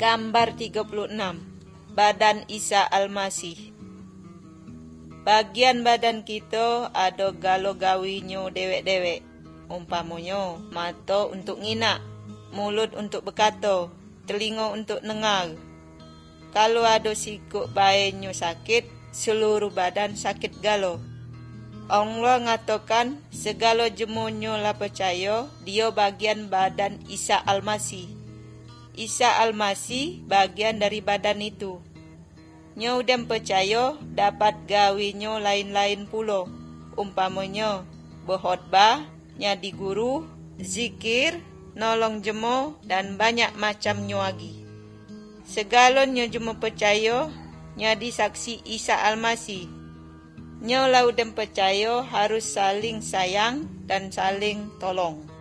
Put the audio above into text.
Gambar 36. Badan Isa Almasih. Bagian badan kita ada galo gawinyo dewek-dewek. Umpamonyo, mata untuk nginak, mulut untuk berkata, telinga untuk dengar. Kalau ada sikuk bainyo sakit, seluruh badan sakit galo. Allah ngatakan segala jemonyo lah percaya dia bagian badan Isa Almasih. Isa Almasih bagian dari badan itu. Nyo dem percaya dapat gawinyo lain-lain pulo. Umpamanya berkhotbah, nyadi guru, zikir, nolong jemo dan banyak macam nyo lagi. Segala nyo cuma percaya nyadi saksi Isa Almasih. Nyo lau dem percaya harus saling sayang dan saling tolong.